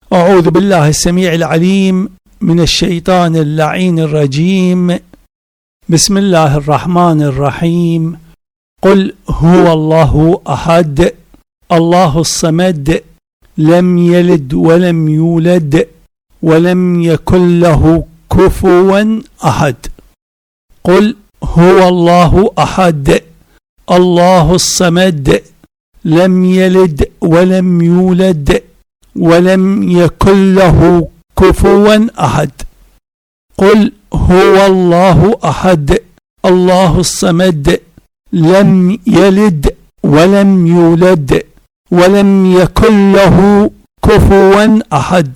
أعوذ بالله السميع العليم من الشيطان اللعين الرجيم. بسم الله الرحمن الرحيم. قل هو الله أحد الله الصمد لم يلد ولم يولد ولم يكن له كفوا أحد. قل هو الله أحد الله الصمد لم يلد ولم يولد ولم يكن له كفوا أحد. قل هو الله أحد الله الصمد لم يلد ولم يولد ولم يكن له كفوا أحد.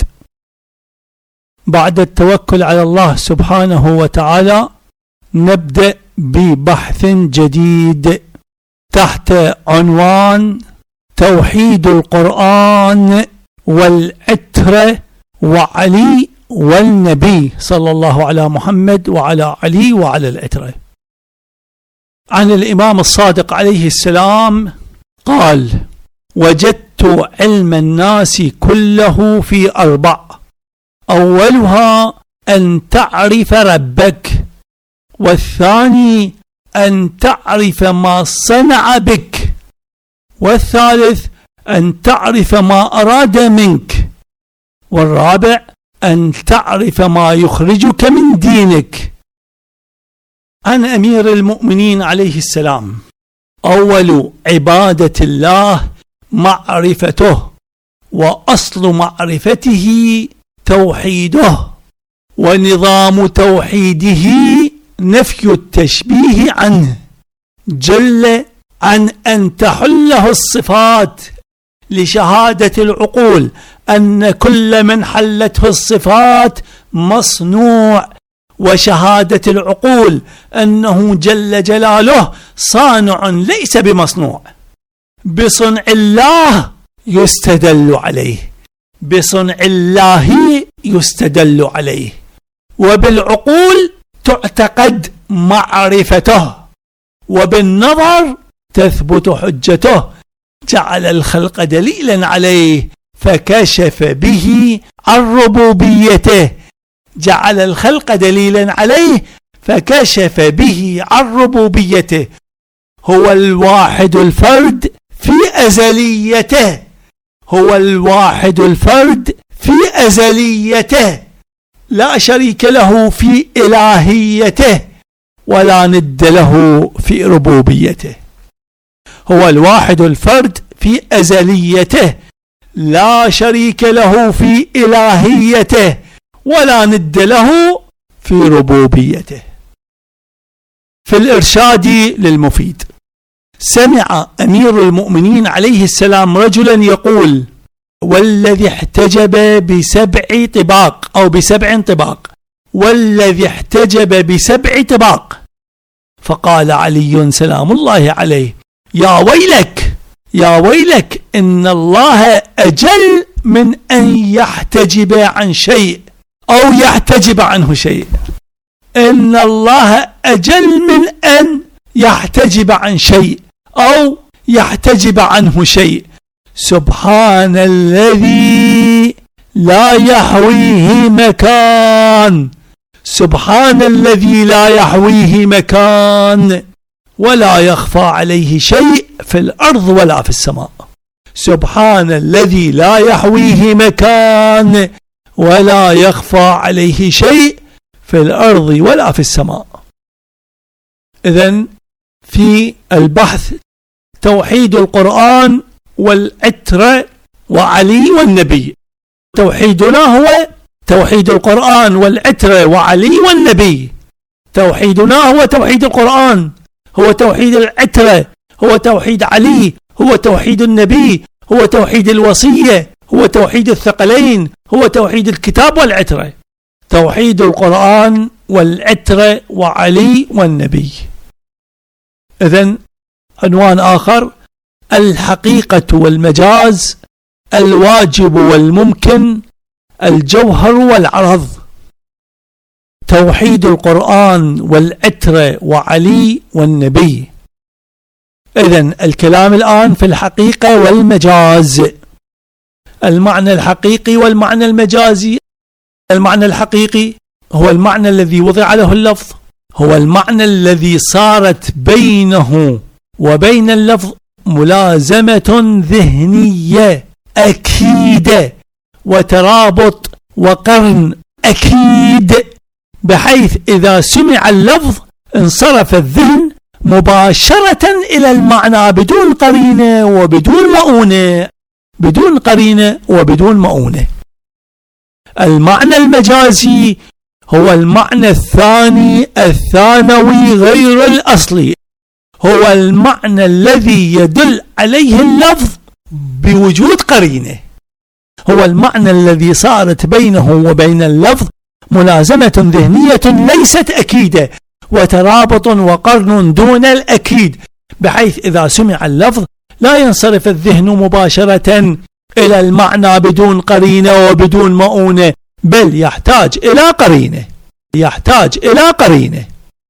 بعد التوكل على الله سبحانه وتعالى نبدأ ببحث جديد تحت عنوان توحيد القرآن والعترة وعلي والنبي صلى الله على محمد وعلى علي وعلى العترة. عن الإمام الصادق عليه السلام قال: وجدت علم الناس كله في 4: أولها أن تعرف ربك، والثاني أن تعرف ما صنع بك، والثالث أن تعرف ما أراد منك، والرابع أن تعرف ما يخرجك من دينك. عن أمير المؤمنين عليه السلام: أول عبادة الله معرفته، وأصل معرفته توحيده، ونظام توحيده نفي التشبيه عنه، جل عن أن تحله الصفات لشهادة العقول أن كل من حلته الصفات مصنوع، وشهادة العقول أنه جل جلاله صانع ليس بمصنوع. بصنع الله يستدل عليه، بصنع الله يستدل عليه، وبالعقول تعتقد معرفته، وبالنظر تثبت حجته. جعل الخلق دليلا عليه فكشف به عن ربوبيته، جعل الخلق دليلا عليه فكشف به عن ربوبيته. هو الواحد الفرد في أزليته، هو الواحد الفرد في أزليته، لا شريك له في إلهيته ولا ند له في ربوبيته. هو الواحد الفرد في أزليته، لا شريك له في إلهيته ولا ند له في ربوبيته. في الإرشاد للمفيد: سمع أمير المؤمنين عليه السلام رجلا يقول: والذي احتجب ب7 طباق أو ب7 طباق، والذي احتجب ب7 طباق. فقال علي سلام الله عليه: يا ويلك يا ويلك، إن الله أجل من أن يحتجب عن شيء أو يحتجب عنه شيء. إن الله أجل من أن يحتجب عن شيء أو يحتجب عنه شيء. سبحان الذي لا يحويه مكان، سبحان الذي لا يحويه مكان ولا يخفى عليه شيء في الأرض ولا في السماء. سبحان الذي لا يحويه مكان ولا يخفى عليه شيء في الأرض ولا في السماء. إذن في البحث توحيد القرآن والعترة وعلي والنبي. توحيدنا هو توحيد القرآن والعترة وعلي والنبي. توحيدنا هو توحيد القرآن، هو توحيد العترة، هو توحيد علي، هو توحيد النبي، هو توحيد الوصية، هو توحيد الثقلين، هو توحيد الكتاب والعترة. توحيد القرآن والعترة وعلي والنبي. إذن عنوان آخر: الحقيقة والمجاز، الواجب والممكن، الجوهر والعرض. توحيد القرآن والعترة وعلي والنبي. إذن الكلام الآن في الحقيقة والمجاز. المعنى الحقيقي والمعنى المجازي. المعنى الحقيقي هو المعنى الذي وضع له اللفظ، هو المعنى الذي صارت بينه وبين اللفظ ملازمة ذهنية أكيدة وترابط وقرن أكيد، بحيث إذا سمع اللفظ انصرف الذهن مباشرة إلى المعنى بدون قرينة وبدون مؤونة، بدون قرينة وبدون مؤونة. المعنى المجازي هو المعنى الثاني الثانوي غير الأصلي، هو المعنى الذي يدل عليه اللفظ بوجود قرينة، هو المعنى الذي صارت بينه وبين اللفظ ملازمة ذهنية ليست أكيدة وترابط وقرن دون الأكيد، بحيث إذا سمع اللفظ لا ينصرف الذهن مباشرة إلى المعنى بدون قرينة وبدون مؤونة، بل يحتاج إلى قرينة، يحتاج إلى قرينة.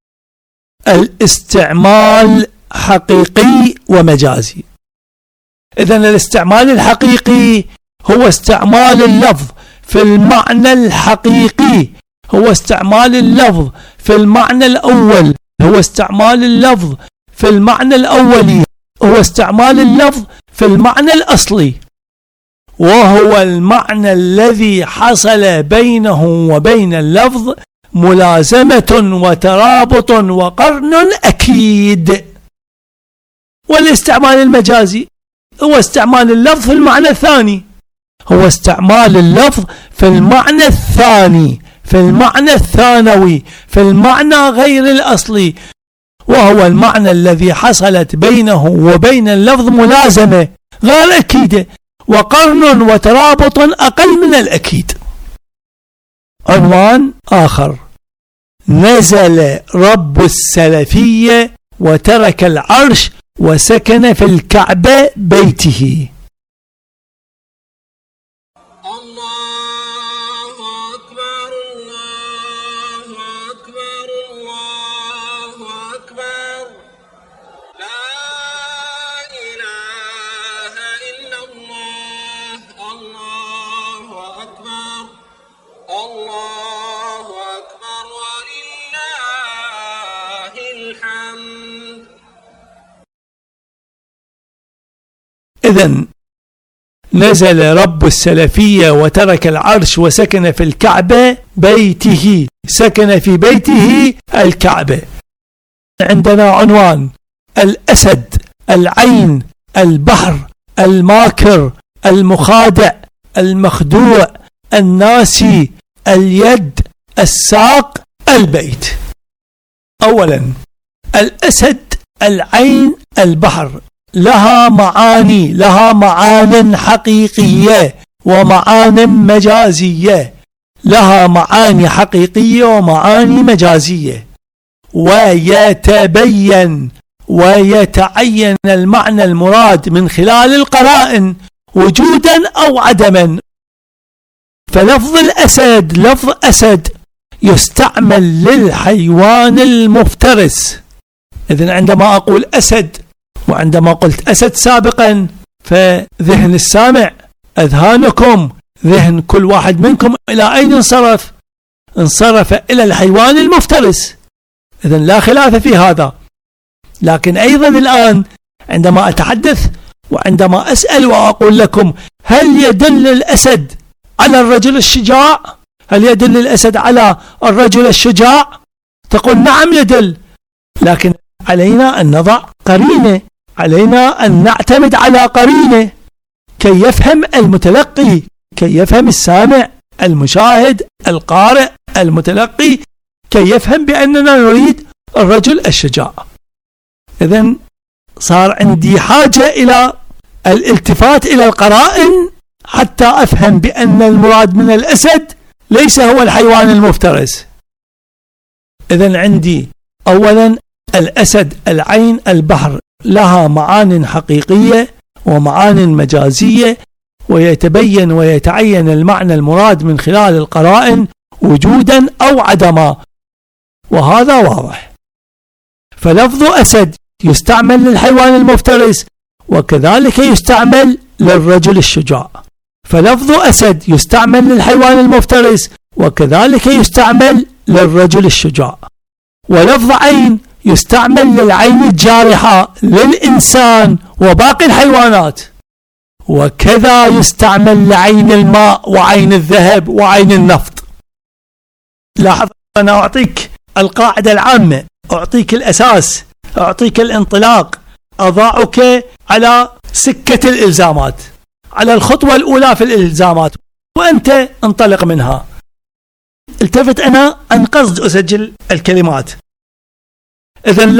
الاستعمال حقيقي ومجازي. إذن الاستعمال الحقيقي هو استعمال اللفظ في المعنى الحقيقي، هو استعمال اللفظ في المعنى الأول، هو استعمال اللفظ في المعنى الأولي، هو استعمال اللفظ في المعنى الأصلي، وهو المعنى الذي حصل بينه وبين اللفظ ملازمة وترابط وقرن أكيد. والاستعمال المجازي هو استعمال اللفظ في المعنى الثاني، هو استعمال اللفظ في المعنى الثاني، في المعنى الثانوي، في المعنى غير الأصلي، وهو المعنى الذي حصلت بينه وبين اللفظ ملازمة غير أكيدة وقرن وترابط أقل من الأكيد. عنوان آخر: نزل رب السلفية وترك العرش وسكن في الكعبة بيته. الله أكبر الله أكبر الله أكبر، لا إله إلا الله، الله أكبر الله أكبر ولله الحمد. إذن نزل رب السلفية وترك العرش وسكن في الكعبة بيته، سكن في بيته الكعبة. عندنا عنوان: الأسد، العين، البحر، الماكر، المخادع، المخدوع، الناسي، اليد، الساق، البيت. أولا، الأسد، العين، البحر لها معاني، لها معان حقيقية ومعان مجازية، لها معاني حقيقية ومعاني مجازية، ويتبين ويتعين المعنى المراد من خلال القرائن وجودا أو عدما. فلفظ الأسد لفظ أسد يستعمل للحيوان المفترس. إذن عندما أقول أسد وعندما قلت أسد سابقا فذهن السامع، أذهانكم، ذهن كل واحد منكم إلى أين انصرف؟ انصرف إلى الحيوان المفترس. إذن لا خلاف في هذا. لكن أيضا الآن عندما أتحدث وعندما أسأل وأقول لكم هل يدل الأسد على الرجل الشجاع؟ هل يدل الأسد على الرجل الشجاع؟ تقول نعم يدل، لكن علينا أن نضع قرينة، علينا أن نعتمد على قرينة كي يفهم المتلقي، كي يفهم السامع المشاهد القارئ المتلقي، كي يفهم بأننا نريد الرجل الشجاع. إذن صار عندي حاجة إلى الالتفات إلى القرائن حتى أفهم بأن المراد من الأسد ليس هو الحيوان المفترس. إذن عندي أولا الأسد، العين، البحر لها معان حقيقية ومعان مجازية، ويتبين ويتعين المعنى المراد من خلال القرائن وجودا أو عدما، وهذا واضح. فلفظ أسد يستعمل للحيوان المفترس وكذلك يستعمل للرجل الشجاع. فلفظ أسد يستعمل للحيوان المفترس، وكذلك يستعمل للرجل الشجاع. ولفظ عين يستعمل للعين الجارحة للإنسان وباقي الحيوانات، وكذا يستعمل لعين الماء وعين الذهب وعين النفط. لاحظ، أنا أعطيك القاعدة العامة، أعطيك الأساس، أعطيك الانطلاق، أضعك على سكة الإلزامات، على الخطوة الأولى في الإلزامات، وأنت انطلق منها. التفت أنا عن قصد أسجل الكلمات. إذن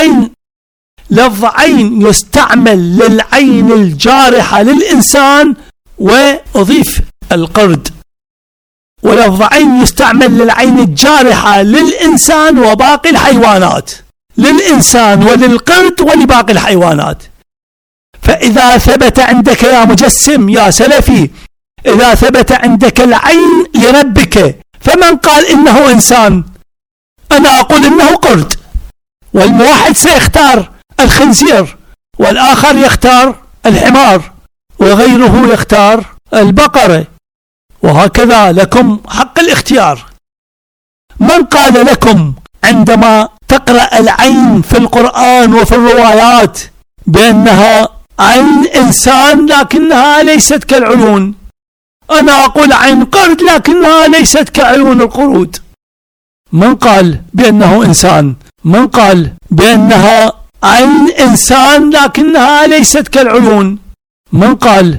لفظ عين يستعمل للعين الجارحة للإنسان وأضيف القرد، ولفظ عين يستعمل للعين الجارحة للإنسان وباقي الحيوانات، للإنسان وللقرد ولباقي الحيوانات. فإذا ثبت عندك يا مجسم يا سلفي، إذا ثبت عندك العين لربك، فمن قال إنه إنسان؟ أنا أقول إنه قرد، والموحد سيختار الخنزير، والآخر يختار الحمار، وغيره يختار البقرة، وهكذا لكم حق الاختيار. من قال لكم عندما تقرأ العين في القرآن وفي الروايات بأنها عين إنسان لكنها ليست كالعيون؟ أنا أقول عين قرد لكنها ليست كعيون القرود. من قال بأنه إنسان؟ من قال بأنها عين إنسان لكنها ليست كالعيون؟ من قال؟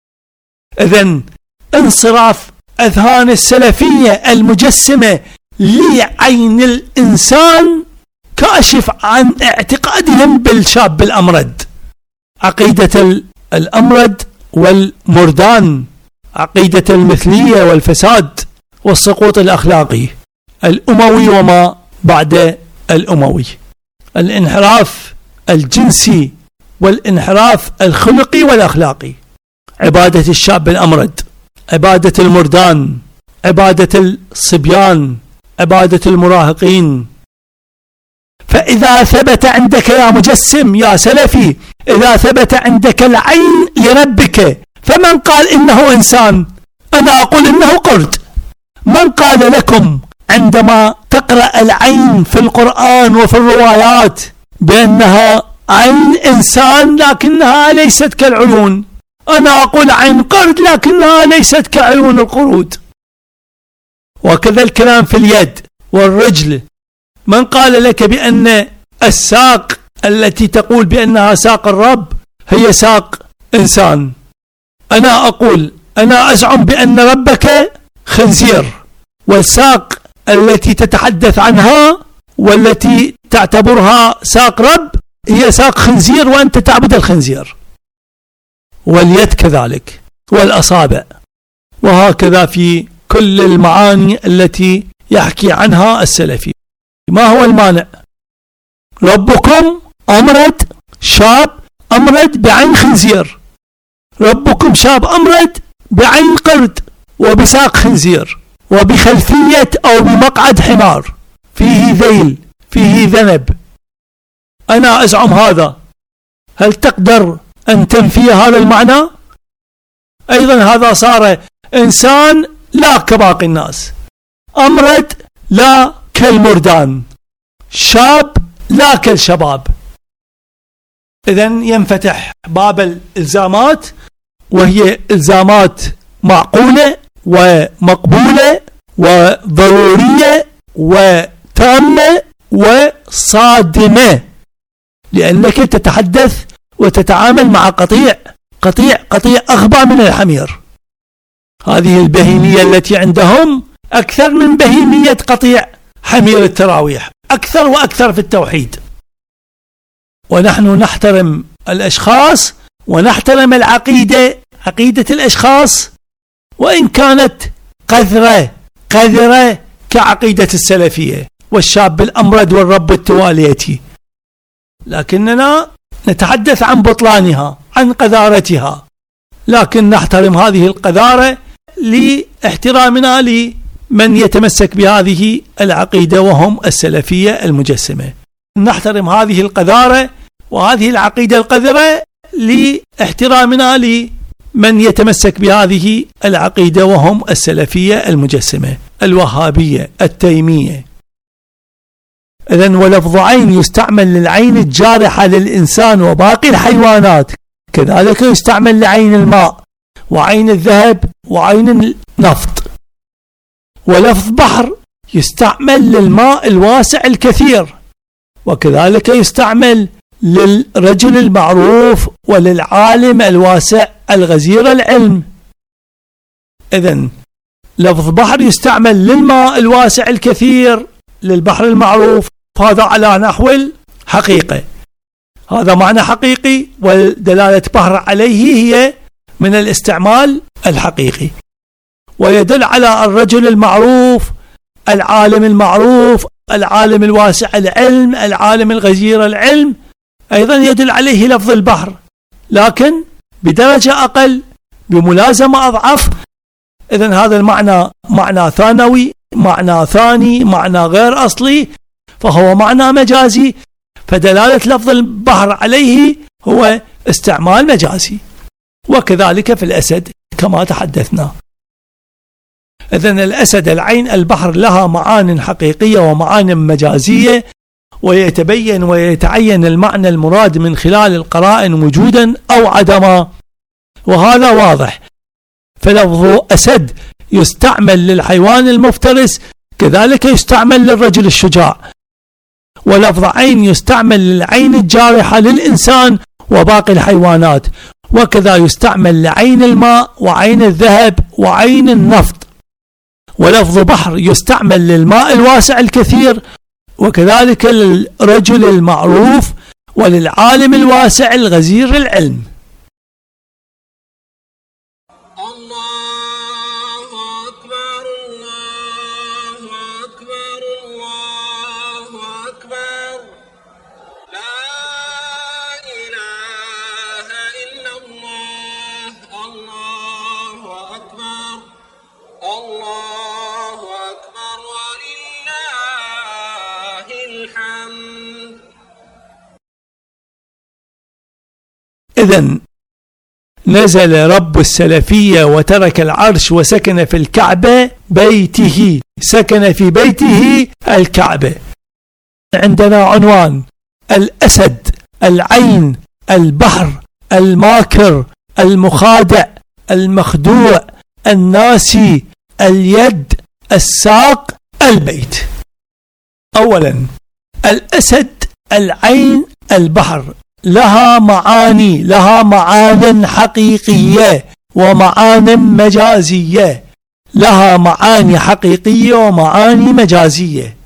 إذن انصراف أذهان السلفية المجسمة لعين الإنسان كاشف عن اعتقادهم بالشاب الأمرد، عقيدة الأمرد والمردان، عقيدة المثلية والفساد والسقوط الأخلاقي الأموي وما بعد الأموي، الانحراف الجنسي والانحراف الخلقي والأخلاقي، عبادة الشاب الأمرد، عبادة المردان، عبادة الصبيان، عبادة المراهقين. فإذا ثبت عندك يا مجسم يا سلفي، إذا ثبت عندك العين لربك، فمن قال إنه إنسان؟ أنا أقول إنه قرد. من قال لكم عندما تقرأ العين في القرآن وفي الروايات بأنها عين إنسان لكنها ليست كالعيون؟ أنا أقول عين قرد لكنها ليست كعيون القرود. وكذا الكلام في اليد والرجل. من قال لك بأن الساق التي تقول بأنها ساق الرب هي ساق إنسان؟ أنا أقول، أنا أزعم بأن ربك خنزير، والساق التي تتحدث عنها والتي تعتبرها ساق رب هي ساق خنزير، وأنت تعبد الخنزير. واليد كذلك، والأصابع، وهكذا في كل المعاني التي يحكي عنها السلفي. ما هو المانع؟ ربكم أمرد، شاب أمرد بعين خنزير، ربكم شاب أمرد بعين قرد وبساق خنزير وبخلفية أو بمقعد حمار فيه ذيل فيه ذنب. أنا أزعم هذا، هل تقدر أن تنفي هذا المعنى؟ أيضا هذا صار إنسان لا كباقي الناس، أمرد لا كالمردان، شاب لا كالشباب. إذن ينفتح باب الإلزامات، وهي إلزامات معقولة ومقبولة وضرورية وتامة وصادمة، لأنك تتحدث وتتعامل مع قطيع أغبى من الحمير. هذه البهيمية التي عندهم أكثر من بهيمية قطيع حمير التراويح، أكثر وأكثر في التوحيد. ونحن نحترم الأشخاص ونحترم عقيدة الأشخاص، وإن كانت قذرة كعقيدة السلفية والشاب الأمرد والرب التواليتي، لكننا نتحدث عن بطلانها، عن قذارتها، لكن نحترم هذه القذارة لاحترامنا لمن يتمسك بهذه العقيدة وهم السلفية المجسمة. نحترم هذه القذارة وهذه العقيدة القذرة لاحترامنا من يتمسك بهذه العقيدة وهم السلفية المجسمة الوهابية التيمية. إذن ولفظ عين يستعمل للعين الجارحة للإنسان وباقي الحيوانات، كذلك يستعمل لعين الماء وعين الذهب وعين النفط. ولفظ بحر يستعمل للماء الواسع الكثير، وكذلك يستعمل للرجل المعروف وللعالم الواسع الغزير العلم. إذن لفظ بحر يستعمل للماء الواسع الكثير للبحر المعروف، هذا على نحو الحقيقة، هذا معنى حقيقي، والدلالة بحر عليه هي من الاستعمال الحقيقي، ويدل على الرجل المعروف العالم المعروف العالم الواسع العلم العالم الغزير العلم، أيضا يدل عليه لفظ البحر لكن بدرجة أقل بملازمة أضعف. إذن هذا المعنى معنى ثانوي، معنى ثاني، معنى غير أصلي، فهو معنى مجازي، فدلالة لفظ البحر عليه هو استعمال مجازي. وكذلك في الأسد كما تحدثنا. إذن الأسد العين البحر لها معان حقيقية ومعان مجازية، ويتبين ويتعين المعنى المراد من خلال القرائن وجودا أو عدما، وهذا واضح. فلفظ أسد يستعمل للحيوان المفترس، كذلك يستعمل للرجل الشجاع. ولفظ عين يستعمل للعين الجارحة للإنسان وباقي الحيوانات، وكذا يستعمل لعين الماء وعين الذهب وعين النفط. ولفظ بحر يستعمل للماء الواسع الكثير، وكذلك للرجل المعروف وللعالم الواسع الغزير العلم. الله أكبر الله أكبر الله أكبر لا إله إلا الله الله أكبر الله أكبر ولله الحمد. إذن نزل رب السلفية وترك العرش وسكن في الكعبة بيته، سكن في بيته الكعبة. عندنا عنوان الأسد العين البحر الماكر المخادع المخدوع الناسي اليد الساق البيت. أولا الأسد العين البحر لها معاني، لها معان حقيقية ومعان مجازية، لها معاني حقيقية ومعاني مجازية،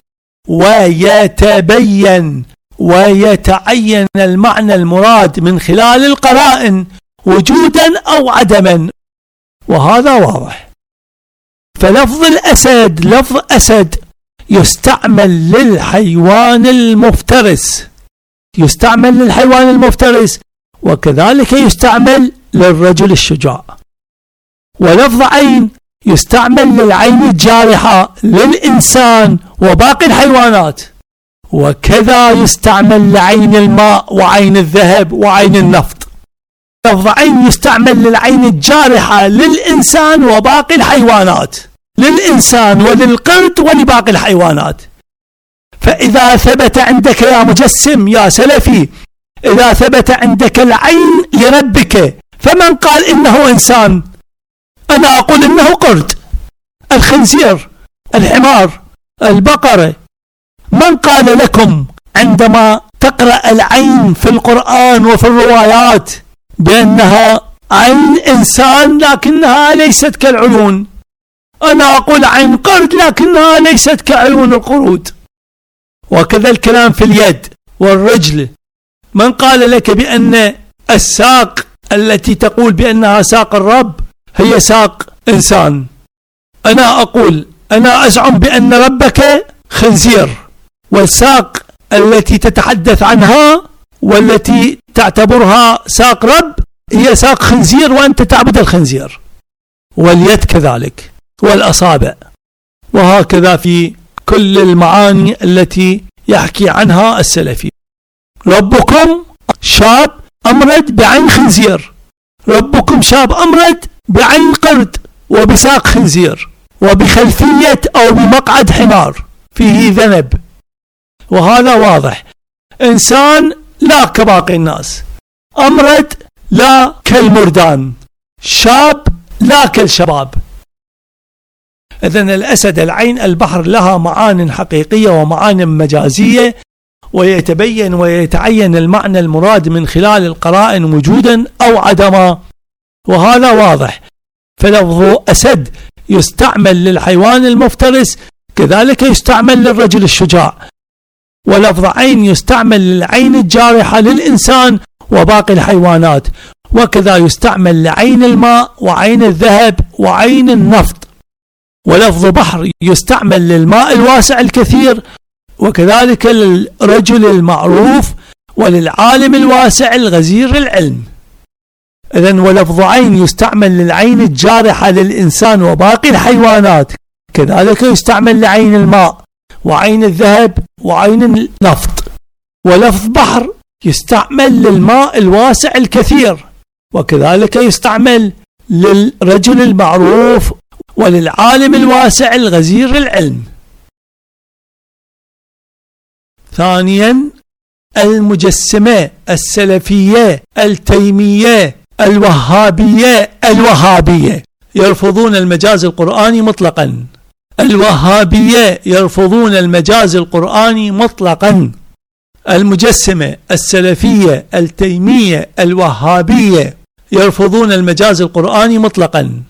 ويتبين ويتعين المعنى المراد من خلال القرائن وجودا أو عدما، وهذا واضح. فلفظ الأسد لفظ أسد يستعمل للحيوان المفترس، يستعمل للحيوان المفترس، وكذلك يستعمل للرجل الشجاع. ولفظ عين يستعمل للعين الجارحة للإنسان وباقي الحيوانات، وكذا يستعمل لعين الماء وعين الذهب وعين النفط. لفظ عين يستعمل للعين الجارحة للإنسان وباقي الحيوانات، للإنسان وللقرد ولباقي الحيوانات. فإذا ثبت عندك يا مجسم يا سلفي، إذا ثبت عندك العين لربك، فمن قال إنه إنسان؟ أنا أقول إنه قرد، الخنزير، الحمار، البقرة. من قال لكم عندما تقرأ العين في القرآن وفي الروايات بأنها عين إنسان لكنها ليست كالعيون؟ أنا أقول عين قرد لكنها ليست كعيون القرود. وكذا الكلام في اليد والرجل. من قال لك بأن الساق التي تقول بأنها ساق الرب هي ساق إنسان؟ أنا أقول، أنا أزعم بأن ربك خنزير، والساق التي تتحدث عنها والتي تعتبرها ساق رب هي ساق خنزير، وأنت تعبد الخنزير. واليد كذلك، والأصابع، وهكذا في كل المعاني التي يحكي عنها السلفي. ربكم شاب أمرد بعين خنزير، ربكم شاب أمرد بعين قرد وبساق خنزير وبخلفية أو بمقعد حمار فيه ذنب. وهذا واضح. إنسان لا كباقي الناس، أمرد لا كالمردان، شاب لا كالشباب. إذن الأسد، العين، البحر لها معان حقيقية ومعان مجازية، ويتبين ويتعين المعنى المراد من خلال القرائن وجودا أو عدما، وهذا واضح. فلفظ أسد يستعمل للحيوان المفترس، كذلك يستعمل للرجل الشجاع. ولفظ عين يستعمل للعين الجارحة للإنسان وباقي الحيوانات، وكذا يستعمل لعين الماء وعين الذهب وعين النفط. ولفظ بحر يستعمل للماء الواسع الكثير، وكذلك للرجل المعروف وللعالم الواسع الغزير العلم. إذن ولفظ عين يستعمل للعين الجارحة للإنسان وباقي الحيوانات، كذلك يستعمل لعين الماء وعين الذهب وعين النفط. ولفظ بحر يستعمل للماء الواسع الكثير، وكذلك يستعمل للرجل المعروف وللعالم الواسع الغزير العلم. ثانيا، المجسمة، السلفية، التيمية، الوهابية يرفضون المجاز القرآني مطلقا. الوهابية يرفضون المجاز القرآني مطلقا. المجسمة، السلفية، التيمية، الوهابية يرفضون المجاز القرآني مطلقا.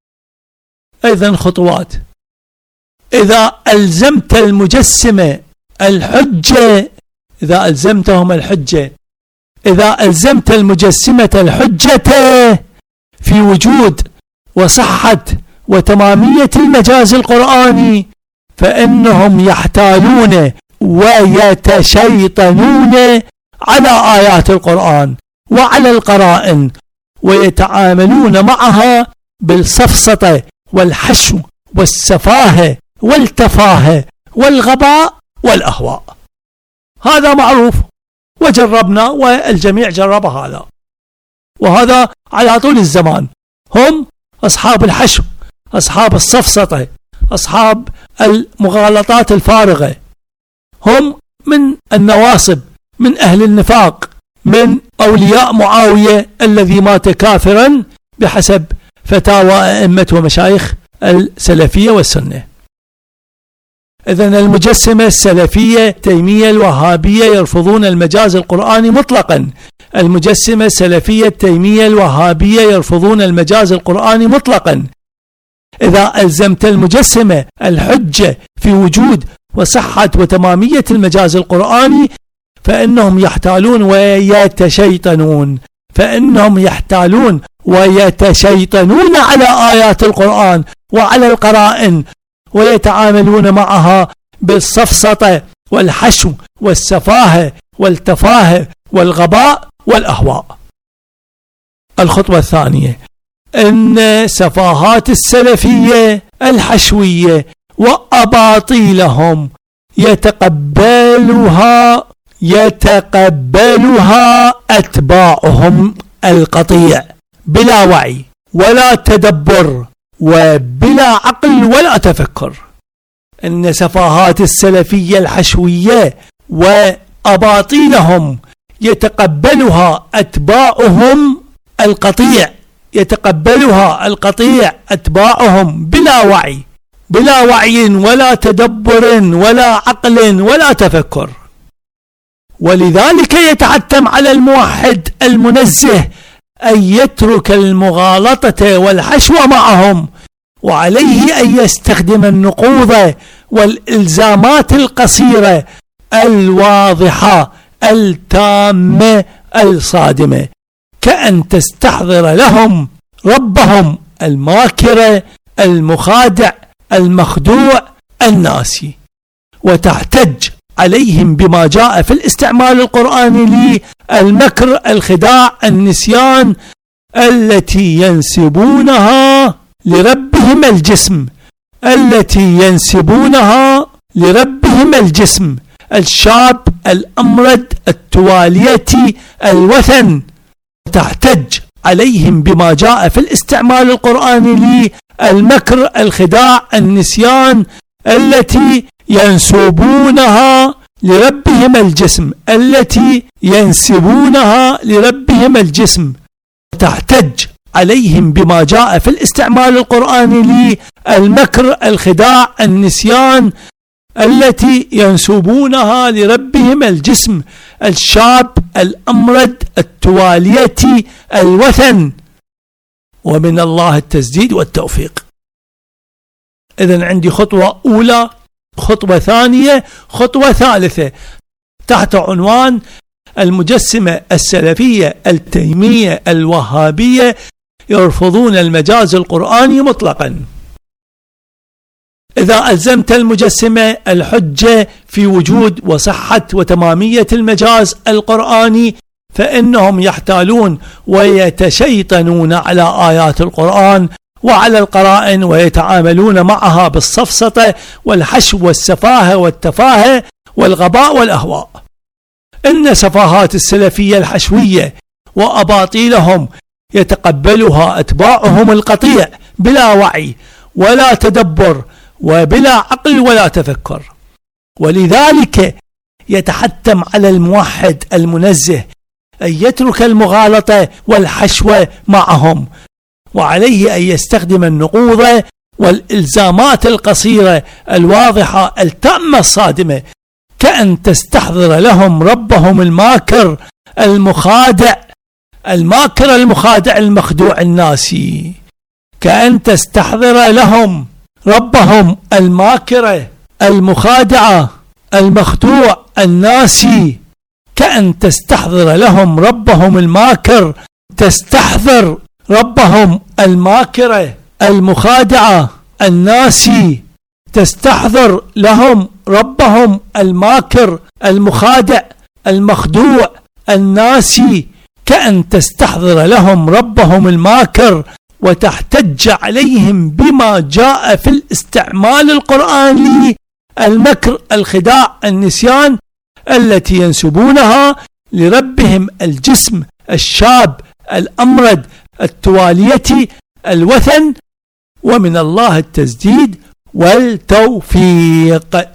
أيضا خطوات: إذا ألزمت المجسمة الحجة، إذا ألزمتهم الحجة، إذا ألزمت المجسمة الحجة في وجود وصحة وتمامية المجاز القرآني، فإنهم يحتالون ويتشيطنون على آيات القرآن وعلى القرائن، ويتعاملون معها بالسفسطة والحشو والسفاهة والتفاهة والغباء والأهواء. هذا معروف وجربنا، والجميع جرب هذا، وهذا على طول الزمان. هم أصحاب الحشو، أصحاب السفسطة، أصحاب المغالطات الفارغة، هم من النواصب، من أهل النفاق، من أولياء معاوية الذي مات كافرا بحسب فتاوى أئمة ومشايخ السلفية والسنة. إذن المجسمة، السلفية، التيمية، الوهابية يرفضون المجاز القرآني مطلقا. المجسمة، السلفية، التيمية، الوهابية يرفضون المجاز القرآني مطلقا. إذا ألزمت المجسمة الحجة في وجود وصحة وتمامية المجاز القرآني، فإنهم يحتالون ويتشيطنون، فإنهم يحتالون ويتشيطنون على آيات القرآن وعلى القرائن، ويتعاملون معها بالسفسطة والحشو والسفاهة والتفاهة والغباء والأهواء. الخطوة الثانية: إن سفاهات السلفية الحشوية وأباطيلهم يتقبلها أتباعهم القطيع بلا وعي ولا تدبر وبلا عقل ولا تفكر. إن سفاهات السلفية الحشوية وأباطيلهم يتقبلها أتباعهم القطيع، يتقبلها القطيع أتباعهم بلا وعي ولا تدبر ولا عقل ولا تفكر. ولذلك يتعتم على الموحد المنزه أن يترك المغالطة والحشو معهم، وعليه أن يستخدم النقوض والإلزامات القصيرة الواضحة التامة الصادمة، كأن تستحضر لهم ربهم الماكر المخادع المخدوع الناسي، وتحتج عليهم بما جاء في الاستعمال القرآني للمكر، الخداع، النسيان، التي ينسبونها لربهم الجسم، الشاب الأمرد التوالية الوثن. تحتج عليهم بما جاء في الاستعمال القرآني للمكر، الخداع، النسيان التي ينسبونها لربهم الجسم، التي ينسبونها لربهم الجسم. تحتج عليهم بما جاء في الاستعمال القرآني للمكر، الخداع، النسيان التي ينسبونها لربهم الجسم، الشاب، الأمرد، التوالية، الوثن، ومن الله التسديد والتوفيق. إذن عندي خطوة أولى، خطوة ثانية، خطوة ثالثة، تحت عنوان المجسمة السلفية التيمية الوهابية يرفضون المجاز القرآني مطلقا. إذا ألزمت المجسمة الحجة في وجود وصحة وتمامية المجاز القرآني فإنهم يحتالون ويتشيطنون على آيات القرآن وعلى القرائن ويتعاملون معها بالسفسطة والحشو والسفاهة والتفاهة والغباء والأهواء. إن سفاهات السلفية الحشوية وأباطيلهم يتقبلها أتباعهم القطيع بلا وعي ولا تدبر وبلا عقل ولا تفكر، ولذلك يتحتم على الموحد المنزه أن يترك المغالطة والحشوة معهم، وعليه أن يستخدم النقوض والإلزامات القصيرة الواضحة التامة الصادمة، كأن تستحضر لهم ربهم الماكر المخادع، الماكر المخادع المخدوع الناسي، كأن تستحضر لهم ربهم الماكرة المخادعة المخدوع الناسي، كأن تستحضر لهم ربهم الماكر، تستحضر ربهم الماكرة المخادعة الناسي، تستحضر لهم ربهم الماكر المخادع المخدوع الناسي، كأن تستحضر لهم ربهم الماكر، وتحتج عليهم بما جاء في الاستعمال القرآني المكر، الخداع، النسيان التي ينسبونها لربهم الجسم، الشاب، الأمرد، التوالية، الوثن، ومن الله التسديد والتوفيق.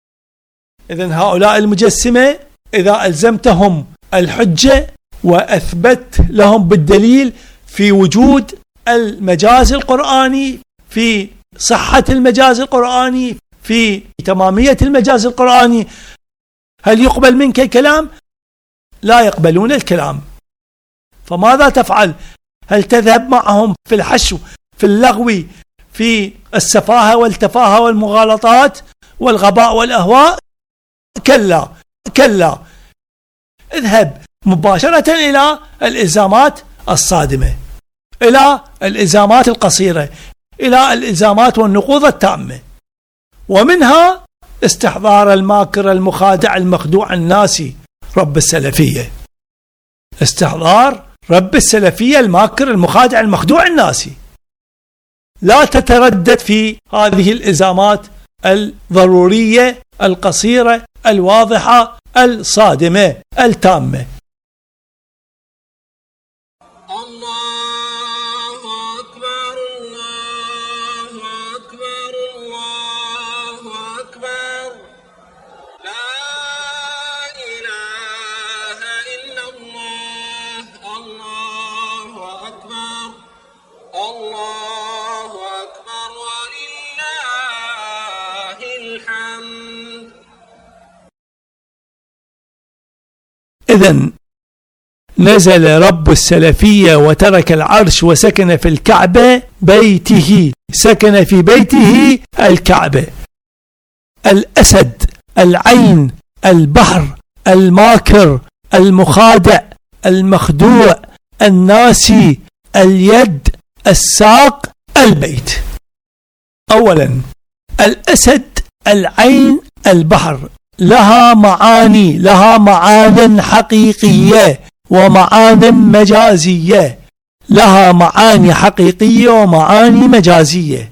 إذن هؤلاء المجسمة إذا ألزمتهم الحجة وأثبت لهم بالدليل في وجود المجاز القرآني، في صحة المجاز القرآني، في تمامية المجاز القرآني، هل يقبل منك الكلام؟ لا يقبلون الكلام. فماذا تفعل؟ هل تذهب معهم في الحشو، في اللغو، في السفاهة والتفاهة والمغالطات والغباء والأهواء؟ كلا كلا، اذهب مباشرة إلى الإلزامات الصادمة، إلى الإلزامات القصيرة، إلى الإلزامات والنقوض التامة، ومنها استحضار الماكر المخادع المخدوع الناسي رب السلفية، استحضار رب السلفية الماكر المخادع المخدوع الناسي. لا تتردد في هذه الإلزامات الضرورية القصيرة الواضحة الصادمة التامة. الله أكبر الله أكبر الله أكبر، لا إله إلا الله، الله أكبر الله أكبر ولله الحمد. إذن نزل رب السلفية وترك العرش وسكن في الكعبة بيته، سكن في بيته الكعبة. الأسد، العين، البحر، الماكر، المخادع، المخدوع، الناسي، اليد، الساق، البيت. أولا الأسد، العين، البحر لها معاني، لها معان حقيقية ومعان مجازية، لها معاني حقيقية ومعاني مجازية،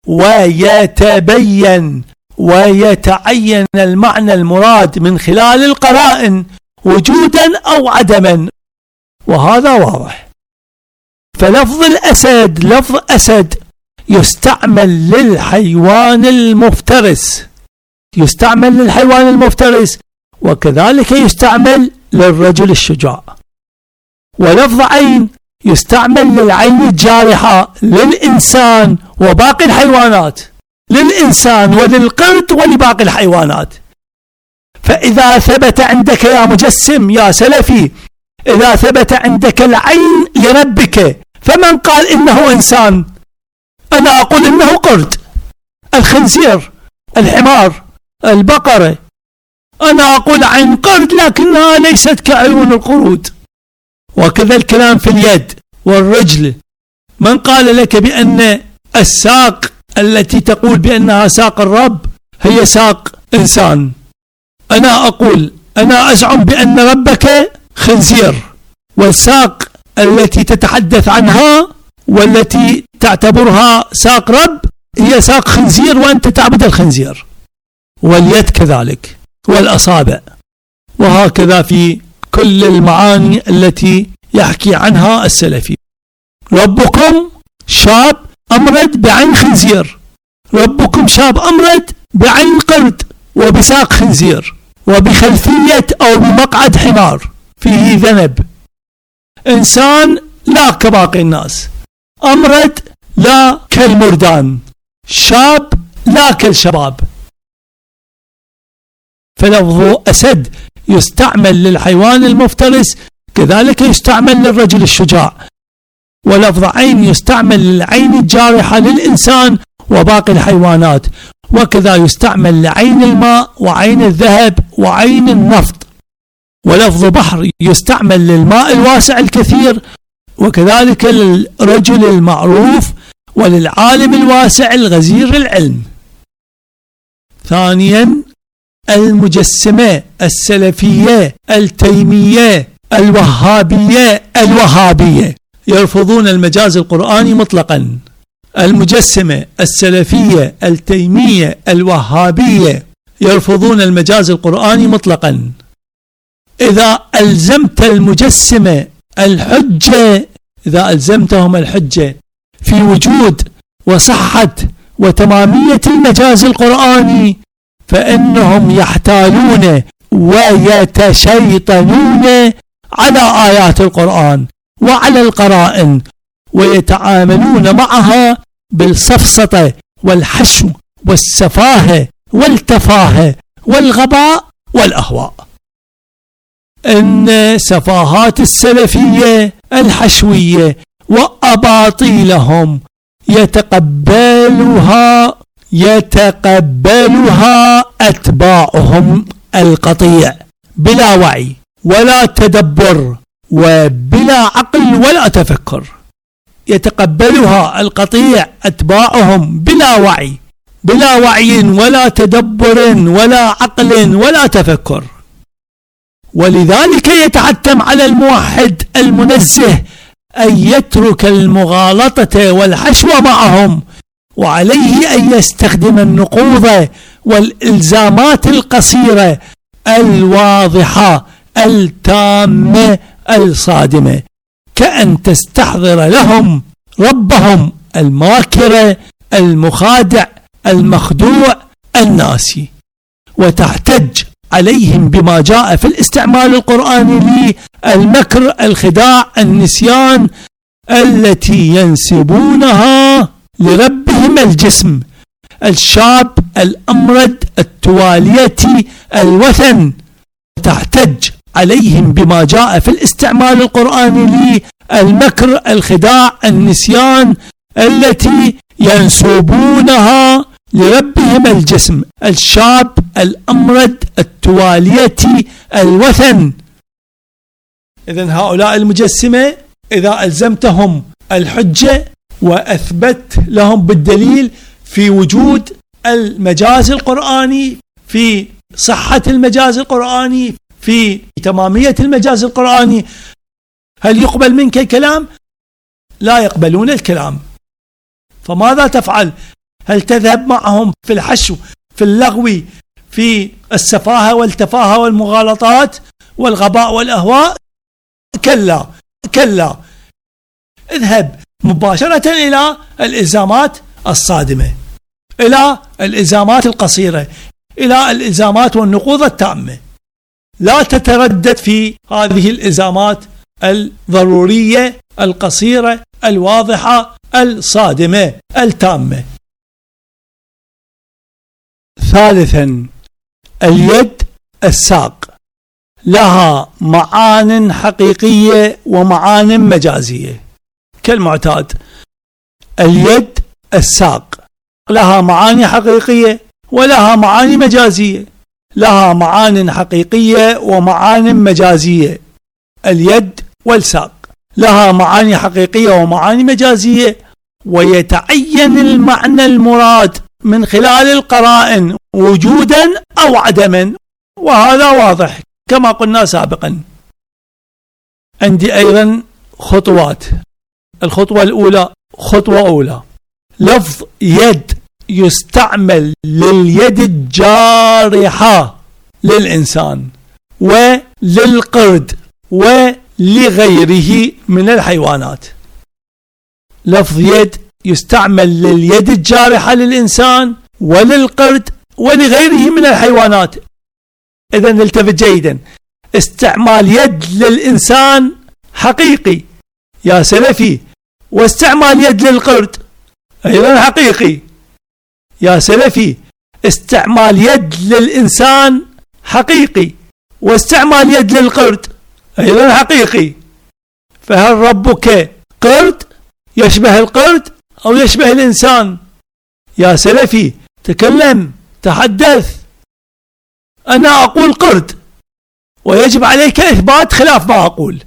ويتبين ويتعين المعنى المراد من خلال القرائن وجودا أو عدما، وهذا واضح. فلفظ الأسد لفظ أسد يستعمل للحيوان المفترس، يستعمل للحيوان المفترس، وكذلك يستعمل للرجل الشجاع. ولفظ عين يستعمل للعين الجارحة للإنسان وباقي الحيوانات، للإنسان وللقرد ولباقي الحيوانات. فإذا ثبت عندك يا مجسم يا سلفي، إذا ثبت عندك العين لربك، فمن قال إنه إنسان؟ أنا أقول إنه قرد، الخنزير، الحمار، البقرة. أنا أقول عين قرد لكنها ليست كعيون القرود. وكذا الكلام في اليد والرجل. من قال لك بأن الساق التي تقول بأنها ساق الرب هي ساق إنسان؟ أنا أقول، أنا أزعم بأن ربك خنزير، والساق التي تتحدث عنها والتي تعتبرها ساق رب هي ساق خنزير، وأنت تعبد الخنزير. واليد كذلك، والأصابع، وهكذا في كل المعاني التي يحكي عنها السلفي. ربكم شاب أمرد بعين خنزير، ربكم شاب أمرد بعين قرد وبساق خنزير وبخلفية أو بمقعد حمار فيه ذنب. إنسان لا كباقي الناس، أمرد لا كالمردان، شاب لا كالشباب. فلفظ أسد يستعمل للحيوان المفترس، كذلك يستعمل للرجل الشجاع. ولفظ عين يستعمل للعين الجارحة للإنسان وباقي الحيوانات، وكذا يستعمل لعين الماء وعين الذهب وعين النفط. ولفظ بحر يستعمل للماء الواسع الكثير، وكذلك للرجل المعروف وللعالم الواسع الغزير العلم. ثانيا، المجسمة السلفية التيمية الوهابية يرفضون المجاز القرآني مطلقا. المجسمة السلفية التيمية الوهابية يرفضون المجاز القرآني مطلقا. إذا ألزمت المجسمة الحجة، إذا ألزمتهم الحجة في وجود وصحة وتمامية المجاز القرآني، فإنهم يحتالون ويتشيطنون على آيات القرآن وعلى القرائن، ويتعاملون معها بالسفسطة والحشو والسفاهة والتفاهة والغباء والأهواء. إن سفاهات السلفية الحشوية وأباطيلهم يتقبلها أتباعهم القطيع بلا وعي ولا تدبر وبلا عقل ولا تفكر. يتقبلها القطيع أتباعهم بلا وعي ولا تدبر ولا عقل ولا تفكر. ولذلك يتحتم على الموحد المنزه أن يترك المغالطة والحشو معهم، وعليه أن يستخدم النقوض والإلزامات القصيرة الواضحة التامة الصادمة، كأن تستحضر لهم ربهم الماكر المخادع المخدوع الناسي، وتحتج عليهم بما جاء في الاستعمال القرآني للمكر الخداع النسيان التي ينسبونها لربهم الجسم الشاب الأمرد التوالية الوثن. تحتج عليهم بما جاء في الاستعمال القرآني للمكر الخداع النسيان التي ينسبونها لربهم الجسم الشاب الأمرد التوالية الوثن. إذن هؤلاء المجسمة إذا ألزمتهم الحجة وأثبت لهم بالدليل في وجود المجاز القرآني، في صحة المجاز القرآني، في تمامية المجاز القرآني، هل يقبل منك الكلام؟ لا يقبلون الكلام. فماذا تفعل؟ هل تذهب معهم في الحشو، في اللغو، في السفاهة والتفاهة والمغالطات والغباء والأهواء؟ كلا. اذهب مباشرة إلى الإلزامات الصادمة، إلى الإلزامات القصيرة، إلى الإلزامات والنقوض التامة. لا تتردد في هذه الإلزامات الضرورية القصيرة الواضحة الصادمة التامة. ثالثا، اليد الساق لها معان حقيقية ومعان مجازية كالمعتاد. اليد الساق لها معاني حقيقية ولها معاني مجازية. لها معان حقيقية ومعان مجازية. اليد والساق لها معاني حقيقية ومعاني مجازية، ويتعين المعنى المراد من خلال القرائن وجودا أو عدما، وهذا واضح كما قلنا سابقا. عندي أيضا خطوات. الخطوة الأولى، خطوة أولى، لفظ يد يستعمل لليد الجارحة للإنسان وللقرد ولغيره من الحيوانات. لفظ يد يستعمل لليد الجارحة للإنسان وللقرد ولغيره من الحيوانات. إذن التفت جيدا، استعمال يد للإنسان حقيقي يا سلفي، واستعمال يد للقرد أيضا حقيقي يا سلفي. استعمال يد للإنسان حقيقي، واستعمال يد للقرد أيضا حقيقي. فهل ربك قرد يشبه القرد أو يشبه الإنسان؟ يا سلفي تكلم، تحدث. أنا أقول قرد ويجب عليك إثبات خلاف ما أقول.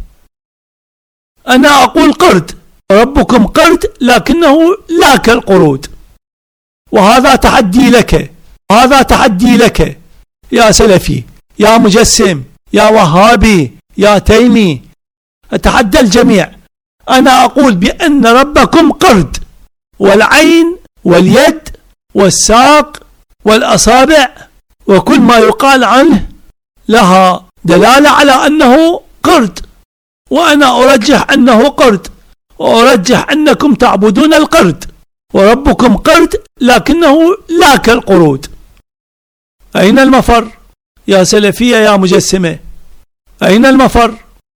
أنا أقول قرد، ربكم قرد لكنه لا كالقرود، وهذا تحدي لك، هذا تحدي لك يا سلفي، يا مجسم، يا وهابي، يا تيمي، أتحدى الجميع. أنا أقول بأن ربكم قرد، والعين واليد والساق والأصابع وكل ما يقال عنه لها دلالة على أنه قرد، وأنا أرجح أنه قرد، وأرجح أنكم تعبدون القرد، وربكم قرد لكنه لا كالقرود. أين المفر يا سلفية يا مجسمة؟ أين المفر؟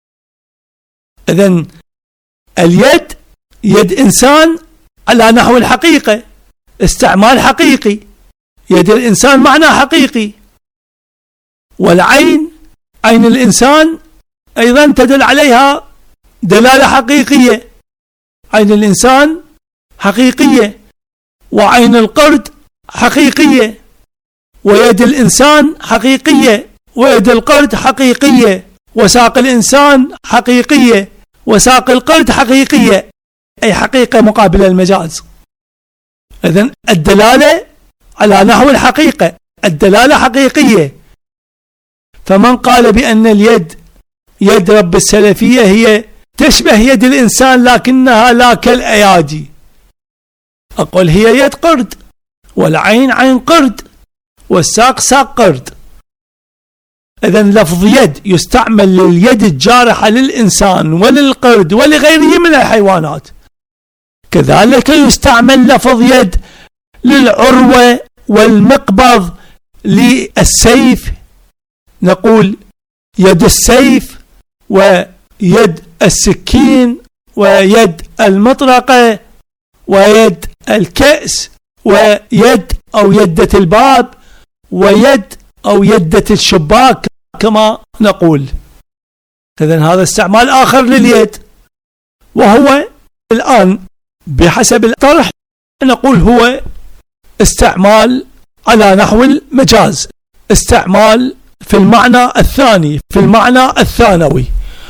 إذن اليد يد إنسان على نحو الحقيقة، استعمال حقيقي، يد الإنسان معنى حقيقي. والعين، عين الإنسان أيضا تدل عليها دلالة حقيقية، عين الإنسان حقيقية، وعين القرد حقيقية، ويد الإنسان حقيقية، ويد القرد حقيقية، وساق الإنسان حقيقية، وساق القرد حقيقية، أي حقيقة مقابلة المجاز. إذن الدلالة على نحو الحقيقة، الدلالة حقيقية. فمن قال بأن اليد يد رب السلفية هي تشبه يد الإنسان لكنها لا كالأيادي، أقول هي يد قرد، والعين عين قرد، والساق ساق قرد. إذن لفظ يد يستعمل لليد الجارحة للإنسان وللقرد ولغيره من الحيوانات. كذلك يستعمل لفظ يد للعروة والمقبض للسيف، نقول يد السيف ويد السكين ويد المطرقة ويد الكأس ويد أو يدة الباب ويد أو يدة الشباك كما نقول. إذن هذا استعمال آخر لليد، وهو الآن بحسب الطرح نقول هو استعمال على نحو المجاز، استعمال في المعنى الثاني، في المعنى الثانوي.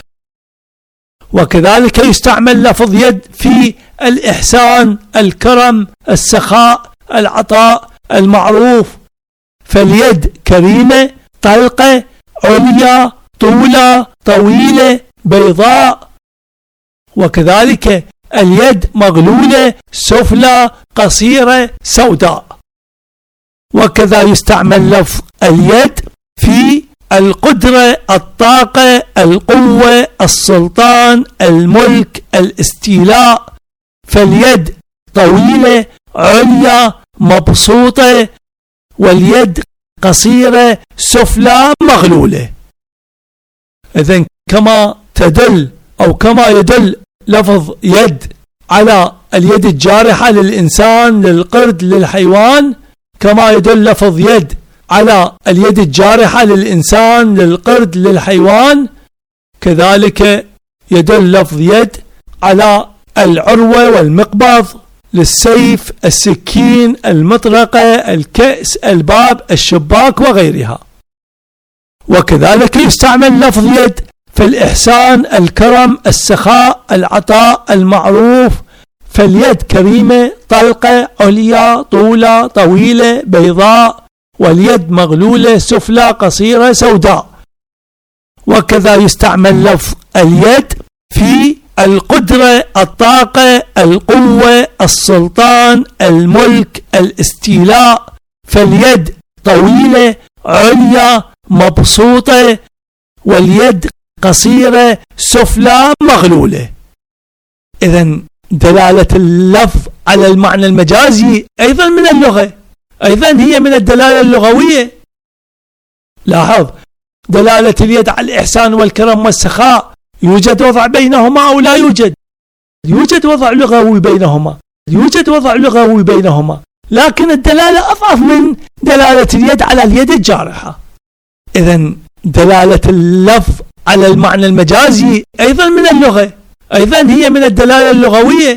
وكذلك يستعمل لفظ يد في الإحسان، الكرم، السخاء، العطاء، المعروف. فاليد كريمة، طلقة، عليا، طولة، طويلة، بيضاء. وكذلك اليد مغلولة، سفلى، قصيرة، سوداء. وكذا يستعمل لفظ اليد في القدرة، الطاقة، القوة، السلطان، الملك، الاستيلاء. فاليد طويلة عليا مبسوطة، واليد قصيرة سفلى مغلولة. إذن كما تدل أو كما يدل لفظ يد على اليد الجارحة للإنسان، للقرد، للحيوان، كما يدل لفظ يد على اليد الجارحة للإنسان، للقرد، للحيوان، كذلك يدل لفظ يد على العروة والمقبض للسيف، السكين، المطرقة، الكأس، الباب، الشباك وغيرها. وكذلك يستعمل لفظ يد في الإحسان، الكرم، السخاء، العطاء، المعروف. فاليد كريمة، طلقة، عليا، طولة، طويلة، بيضاء، واليد مغلولة، سفلى، قصيرة، سوداء. وكذا يستعمل لفظ اليد في القدرة، الطاقة، القوة، السلطان، الملك، الاستيلاء. فاليد طويلة عليا مبسوطة، واليد قصيرة سفلى مغلولة. إذن دلالة اللفظ على المعنى المجازي أيضا من اللغة، أيضا هي من الدلالة اللغوية. لاحظ دلالة اليد على الإحسان والكرم والسخاء، يوجد وضع بينهما أو لا يوجد؟ يوجد وضع لغوي بينهما، يوجد وضع لغوي بينهما، لكن الدلالة أضعف من دلالة اليد على اليد الجارحة. إذن دلالة اللفظ على المعنى المجازي أيضا من اللغة، أيضا هي من الدلالة اللغوية.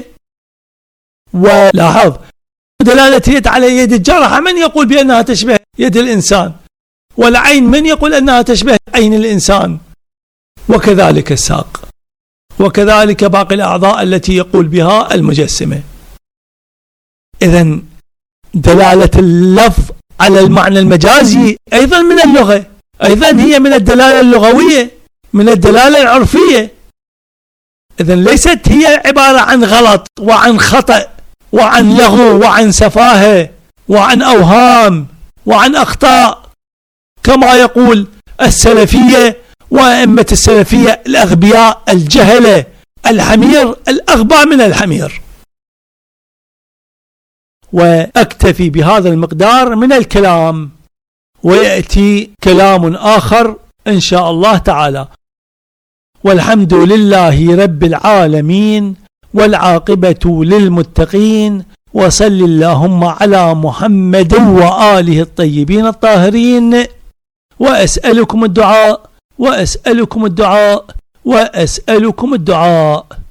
ولاحظ دلالة اليد على اليد الجارحة، من يقول بأنها تشبه يد الإنسان؟ والعين من يقول أنها تشبه عين الإنسان؟ وكذلك الساق، وكذلك باقي الأعضاء التي يقول بها المجسمة. إذن دلالة اللفظ على المعنى المجازي أيضا من اللغة، أيضا هي من الدلالة اللغوية، من الدلالة العرفية. إذن ليست هي عبارة عن غلط وعن خطأ وعن لغو وعن سفاهة وعن أوهام وعن أخطاء كما يقول السلفية وأئمة السلفية الأغبياء الجهلة الحمير الأغبى من الحمير. وأكتفي بهذا المقدار من الكلام، ويأتي كلام آخر إن شاء الله تعالى. والحمد لله رب العالمين، والعاقبة للمتقين، وصل اللهم على محمد وآله الطيبين الطاهرين. وأسألكم الدعاء، وأسألكم الدعاء، وأسألكم الدعاء.